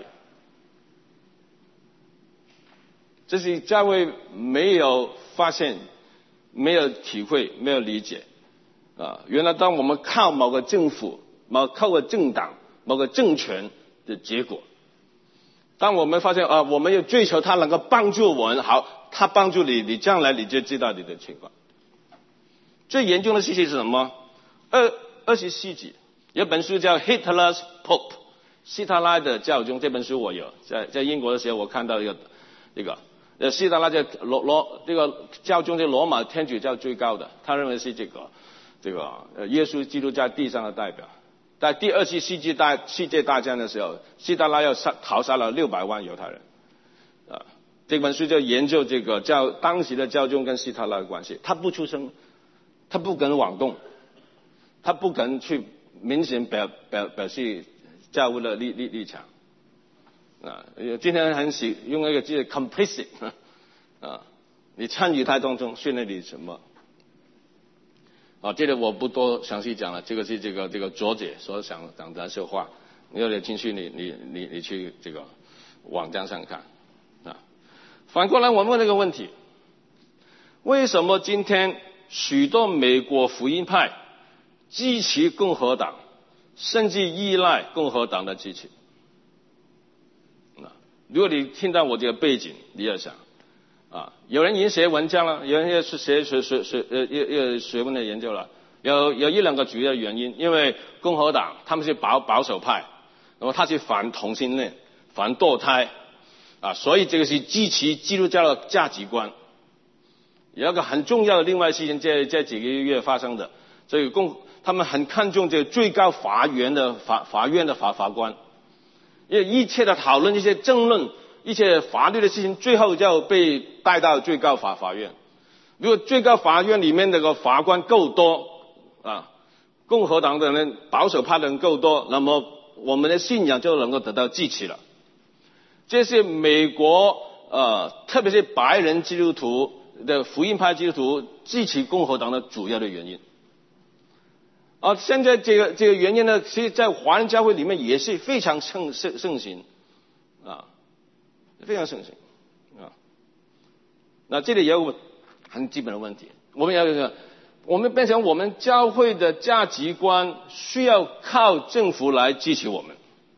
这是教会没有发现、没有体会、没有理解原来当我们靠某个政府、靠个政党、某个政权的结果，当我们发现我们要追求他能够帮助我们，好，他帮助你，你将来你就知道你的情况。最严重的事情是什么？20世纪有本书叫 Hitler's Pope， 希特拉的教宗，这本书我有，在英国的时候我看到这个希特拉这个教宗，这罗马天主教最高的，他认为是这个耶稣基督在地上的代表。在第2次世界大战的时候，希特拉要屠杀了600万犹太人这本书就研究这个当时的教宗跟希特拉的关系。他不出声，他不敢妄动，他不敢去明显表示教会的立场今天很喜用一个字 complicit 你参与他当中，训练你什么这个我不多详细讲了，这个是这个作者所讲的那些话，你有点兴趣你去这个网站上看反过来我问这个问题，为什么今天许多美国福音派支持共和党，甚至依赖共和党的支持如果你听到我这个背景，你要想有人已经写文章了，有人也是写学问的研究了，有1-2个主要原因。因为共和党他们是保守派，然后他是反同性恋、反堕胎所以这个是支持基督教的价值观。有一个很重要的另外事情，这几个月发生的，这个他们很看重这个最高法院的法院的法官，因为一切的讨论、一些争论、一些法律的事情，最后就被带到最高法院。如果最高法院里面那个法官够多共和党的人、保守派的人够多，那么我们的信仰就能够得到支持了。这是美国特别是白人基督徒的福音派基督徒支持共和党的主要的原因。现在这个原因呢，其实在华人教会里面也是非常盛行非常盛行那这里也有很基本的问题，我们变成我们教会的价值观需要靠政府来支持我们。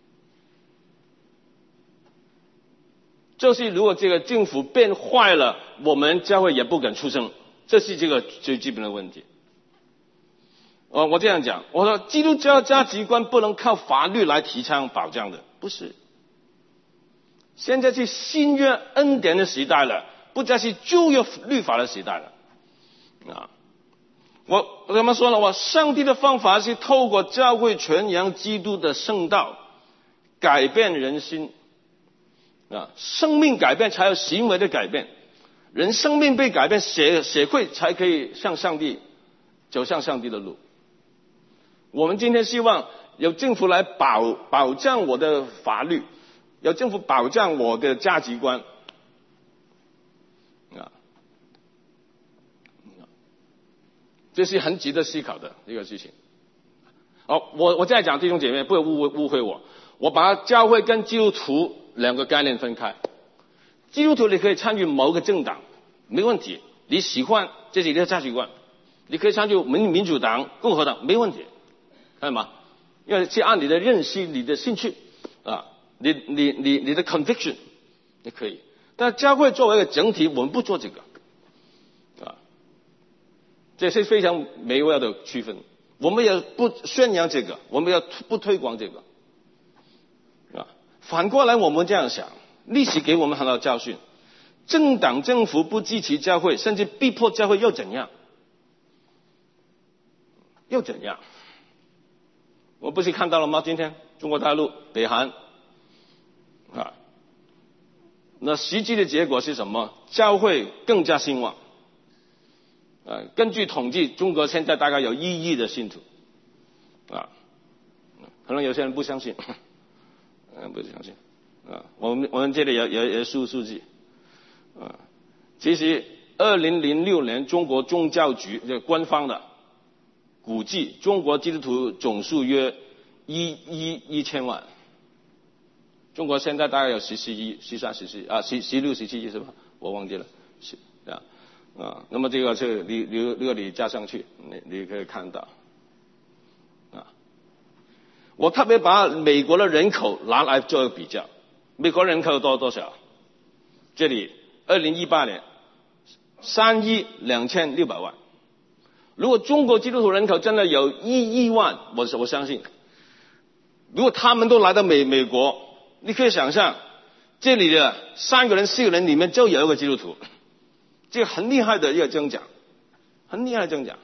就是如果这个政府变坏了，我们教会也不敢出声，这是这个最基本的问题。我这样讲，我说基督教价值观不能靠法律来提倡保障的，不是。现在是新约恩典的时代了，不再是旧约律法的时代了。我怎么说呢？我上帝的方法是透过教会传扬基督的圣道，改变人心。生命改变才有行为的改变，人生命被改变，社会才可以向上帝走向上帝的路。我们今天希望有政府来保障我的法律，有政府保障我的价值观这是很值得思考的一个事情。我再讲弟兄姐妹，不要误会我，我把教会跟基督徒两个概念分开。基督徒你可以参与某个政党，没问题，你喜欢这是你的价值观，你可以参与民主党、共和党，没问题，看到吗？因为是按你的认识、你的兴趣你的 conviction 你可以。但教会作为一个整体，我们不做这个这是非常美妙的区分。我们也不宣扬这个，我们也不推广这个反过来我们这样想，历史给我们很多教训，政党政府不支持教会，甚至逼迫教会又怎样？我不是看到了吗？今天中国大陆、北韩那实际的结果是什么？教会更加兴旺根据统计，中国现在大概有1亿的信徒可能有些人不相信不相信我们这里也数据其实2006年中国宗教局官方的估计，中国基督徒总数约1000万。中国现在大概有14亿、13、14、16、17亿是吧？我忘记了那么这个是如果你加上去，你可以看到我特别把美国的人口拿来做一个比较，美国人口有多少？这里2018年3亿2600万。如果中国基督徒人口真的有1亿万，我相信，如果他们都来到美国，你可以想象，这里的3个人、4个人里面就有一个基督徒，这个很厉害的一个增长，很厉害的增长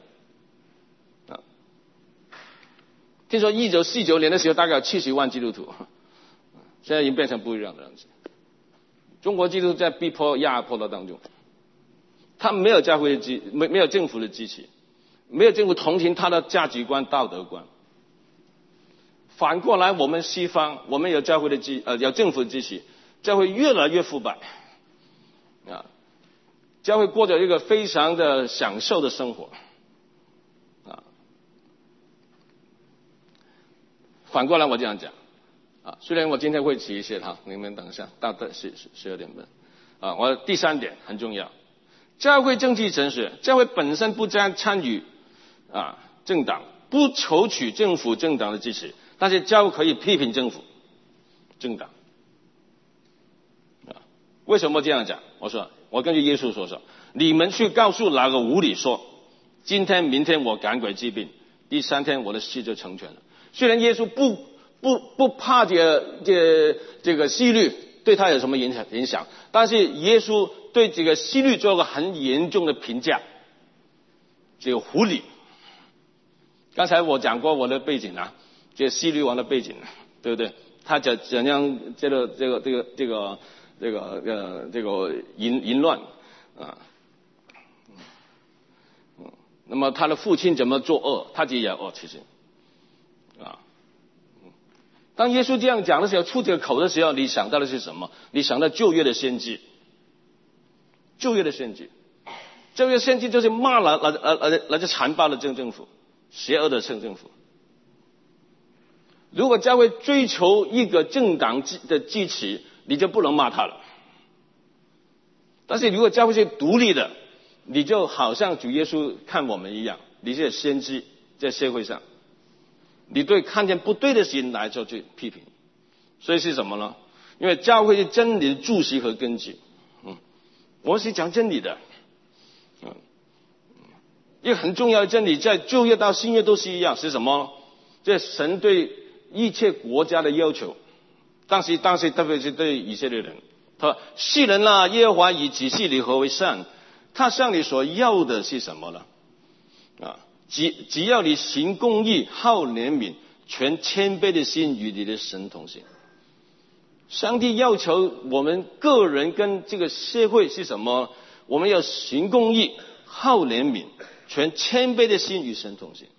听说1949年的时候大概有70万基督徒，现在已经变成不一样的样子。中国基督徒在逼迫压迫的当中，他没有教会的没有政府的支持，没有政府同情他的价值观、道德观。反过来，我们西方，我们有教会的有政府的支持，教会越来越腐败教会过着一个非常的享受的生活反过来我这样讲虽然我今天会提一些你们等一下，大概是12点半我第3点很重要，教会政治正确，教会本身不将参与政党，不筹取政府政党的支持，但是教会可以批评政府政党为什么这样讲？我说我根据耶稣所说，你们去告诉哪个无理说，今天明天我赶鬼治病，第3天我的事就成全了。虽然耶稣不怕这个希律对他有什么影响，但是耶稣对这个希律做个很严重的评价，这个狐狸。刚才我讲过我的背景这个希律王的背景对不对？他怎样这个淫乱那么他的父亲怎么作恶，他自己也恶，其实当耶稣这样讲的时候，出这个口的时候，你想到的是什么？你想到旧约的先知旧约的先知，旧约先知就是骂那些残暴的政府，邪恶的政府。如果教会追求一个政党的支持，你就不能骂他了。但是如果教会是独立的，你就好像主耶稣看我们一样，你是先知，在社会上，你对看见不对的事情来就去批评。所以是什么呢？因为教会是真理的柱石和根基。我们是讲真理的。一个很重要的真理，在旧约到新约都是一样，是什么？这神对一切国家的要求。当时特别是对以色列人，他说：世人啊，耶和华已指示你何为善，他向你所要的是什么呢？只要你行公义，好怜悯，全谦卑的心与你的神同行。上帝要求我们个人跟这个社会是什么？我们要行公义，好怜悯，全谦卑的心与神同行。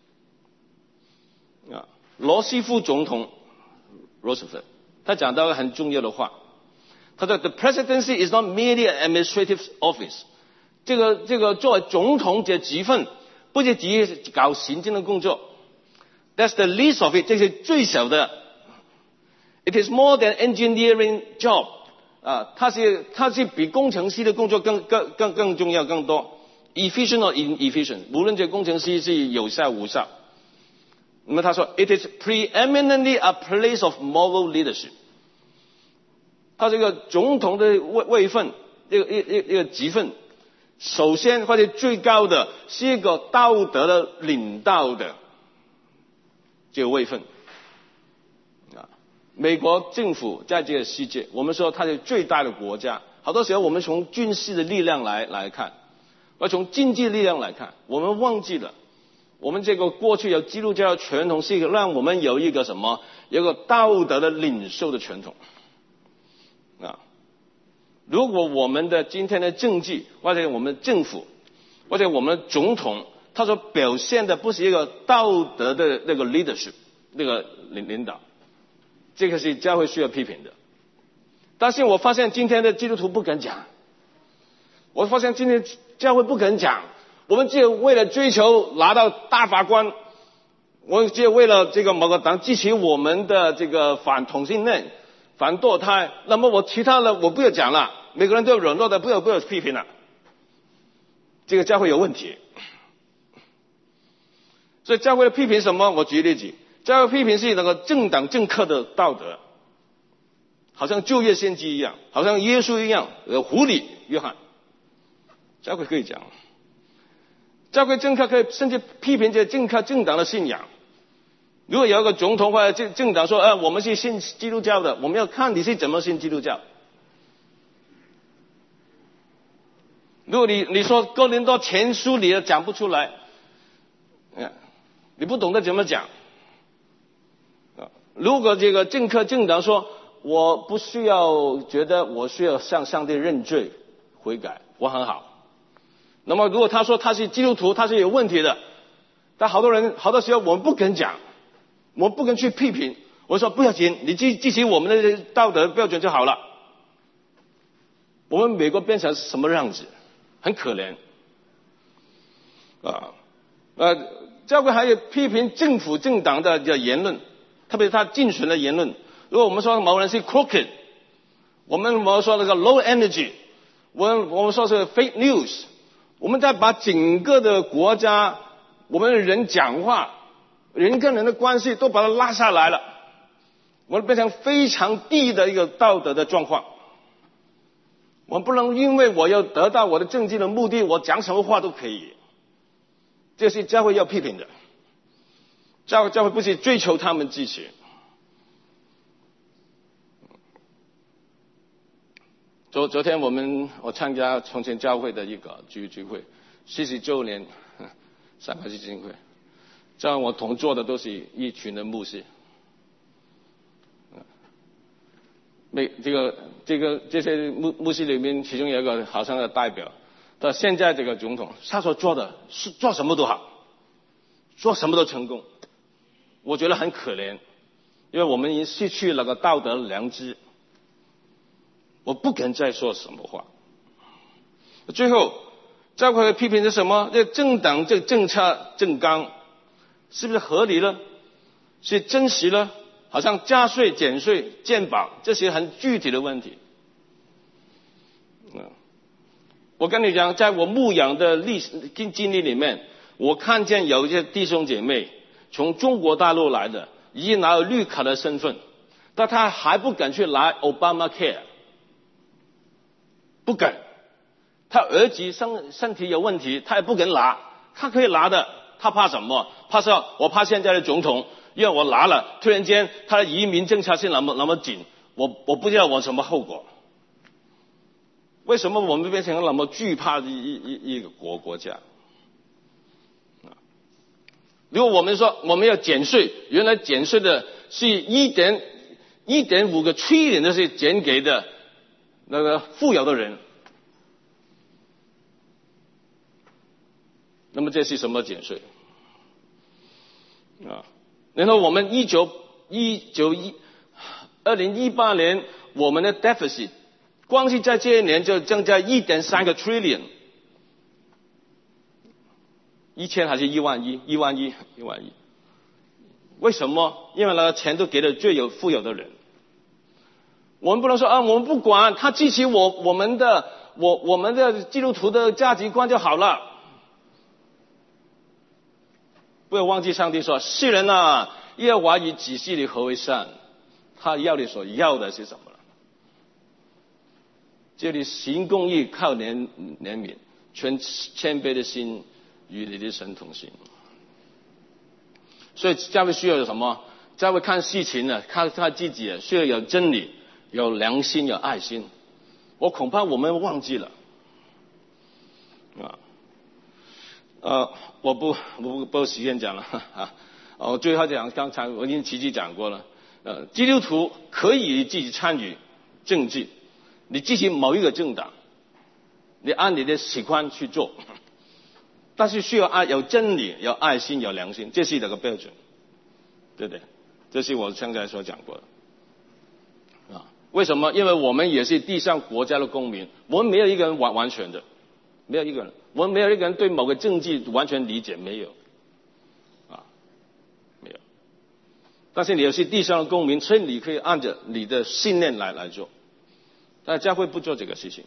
罗斯福总统 Roosevelt 他讲到一个很重要的话，他说 The presidency is not merely an administrative office。 这个作为总统这职分不是只搞行政的工作， That's the least of it， 这是最小的。 It is more than engineering job， 它是比工程师的工作更重要更多。 Efficient or inefficient， 无论这工程师是有效无效。那么他说 It is preeminently a place of moral leadership。 他这个总统的位分，一个职分，首先或者最高的是一个道德的领导的这个位分。美国政府在这个世界，我们说它是最大的国家，好多时候我们从军事的力量来看，而从经济力量来看，我们忘记了我们这个过去有基督教传统是让我们有一个什么，有一个道德的领袖的传统。如果我们的今天的政治或者我们政府或者我们总统，他所表现的不是一个道德的那个 leadership， 那个领导，这个是教会需要批评的。但是我发现今天的基督徒不敢讲，我发现今天教会不肯讲，我们只有为了追求拿到大法官，我们只有为了这个某个党支持我们的这个反同性恋、反堕胎，那么我其他的我不要讲了，每个人都有软弱的，不要批评了，这个教会有问题。所以教会的批评什么？我举例子，教会批评是那个政党政客的道德，好像旧约先知一样，好像耶稣一样，狐狸约翰，教会可以讲。教会政客可以甚至批评这政党的信仰。如果有一个总统或者政党说我们是信基督教的，我们要看你是怎么信基督教。如果你说哥林多前书你也讲不出来，你不懂得怎么讲。如果这个政党说我不需要觉得我需要向上帝认罪悔改，我很好。那么如果他说他是基督徒，他是有问题的，但好多时候我们不肯讲，我们不肯去批评。我说不要紧，你支持我们的道德标准就好了。我们美国变成什么样子？很可怜。教会还有批评政府政党的言论，特别是他竞选的言论。如果我们说某人是 crooked， 我们说那个 low energy， 我们说是 fake news， 我们再把整个的国家，我们的人讲话，人跟人的关系都把它拉下来了，我们变成非常低的一个道德的状况。我们不能因为我要得到我的政治的目的，我讲什么话都可以。这是教会要批评的。教会不是追求他们支持。昨天我参加从前教会的一个聚会，40周年3个基金会，这样我同坐的都是一群的牧师。这些牧师里面，其中有一个好像的代表，到现在这个总统，他所做的是做什么都好，做什么都成功，我觉得很可怜，因为我们已经失去了个道德良知。我不敢再说什么话， 最后，教会的批评是什么？这政党这政策政纲是不是合理了？是真实了？好像加税、减税、健保这些很具体的问题。我跟你讲，在我牧养的经历里面，我看见有一些弟兄姐妹从中国大陆来的，已经拿有绿卡的身份，但他还不敢去拿 Obamacare， 不敢。他儿子身体有问题，他也不敢拿，他可以拿的，他怕什么？我怕现在的总统，因为我拿了，突然间他的移民政策是那么紧，我不知道我什么后果。为什么我们变成那么惧怕的一个国家？如果我们说我们要减税，原来减税的是1.5个trillion的是减给的那个富有的人。那么这是什么减税？然后我们2018年我们的 deficit 光是在这一年就增加1.3个 trillion， 1000还是1万亿？1万亿。为什么？因为那个钱都给了最富有的人。我们不能说我们不管，他支持我们的基督徒的价值观就好了。不要忘记上帝说，世人啊，耶和华已指示你何为善，他要你所要的是什么了？这里行公义，靠怜悯，存谦卑的心，与你的神同行。所以教会需要有什么？教会看事情呢，看自己需要有真理，有良心，有爱心。我恐怕我们忘记了我不时间讲了我最后讲，刚才我已经其实讲过了。基督徒可以自己参与政治，你支持某一个政党，你按你的喜欢去做，但是需要有真理、有爱心、有良心，这是这个标准，对不对？这是我刚才所讲过的。为什么？因为我们也是地上国家的公民，我们没有一个人完全的，没有一个人，我们没有一个人对某个政治完全理解，没有，没有。但是你也是地上的公民，所以你可以按着你的信念来做。但教会不做这个事情，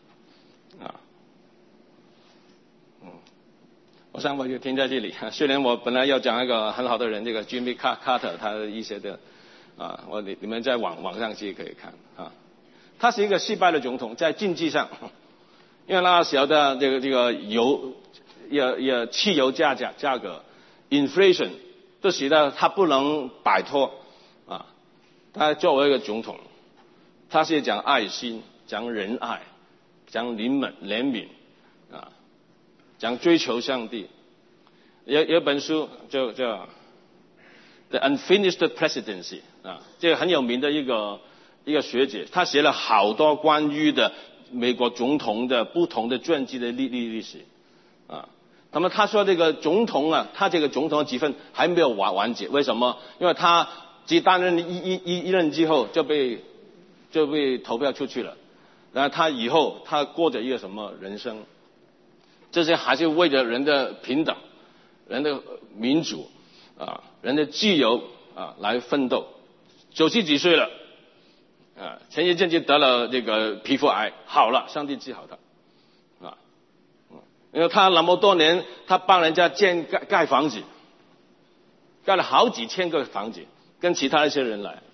我想我就停在这里。虽然我本来要讲一个很好的人，这个 Jimmy Carter 他的一些的你们在网上其实可以看他是一个失败的总统，在经济上，因为那时候的这个汽油价格 inflation 都使得他不能摆脱他作为一个总统，他是讲爱心，讲仁爱，讲怜悯讲追求上帝。有本书叫 The Unfinished Presidency 这个很有名的一个学者，他写了好多关于的美国总统的不同的传记的历史那么他说这个总统他这个总统的积分还没有完结，为什么？因为他只担任一任之后就被投票出去了，然后他以后他过着一个什么人生？这些还是为了人的平等、人的民主人的自由来奋斗。90几岁了前一阵就得了这个皮肤癌，好了，上帝治好他因为他那么多年，他帮人家盖房子，盖了好几千个房子，跟其他一些人来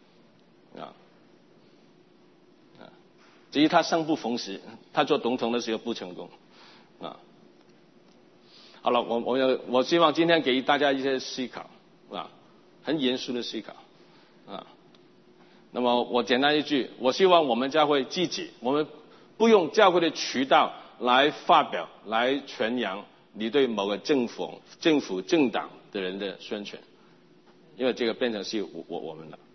至于他生不逢时，他做总统的时候不成功好了，我希望今天给大家一些思考很严肃的思考那么我简单一句，我希望我们教会自己，我们不用教会的渠道来发表、来传扬你对某个政府、政党的人的宣传，因为这个变成是我们的。